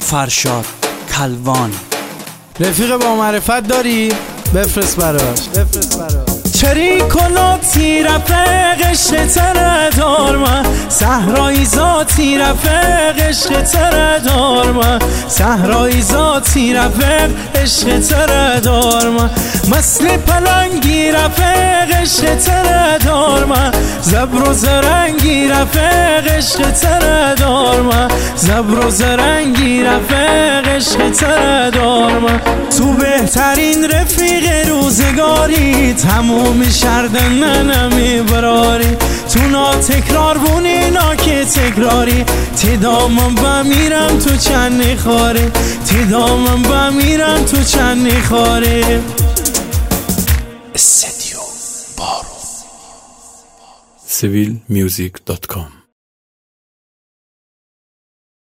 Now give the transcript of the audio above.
فرشاد کلوان. رفیق با معرفت داری؟ بفرست براش. چریک و لاتی رفق عشق تره دار من، صحرایی ذاتی رفق عشق تره دار من، صحرایی ذاتی رفق عشق تره دار من، مثل پلنگی رفق عشق تره دار من، زبر و زرنگی رفق عشق تره دار من، زبر و زرنگی رفق عشق تره دار من. تو بهترین رفیق روزگاری، تموم شردن نمی براری، تو ناتکرار بونی ناکه تکراری، تی دامم بمیرم تو چند خاری، تی دامم بمیرم تو چند خاری. استدیو بارو. civilmusic.com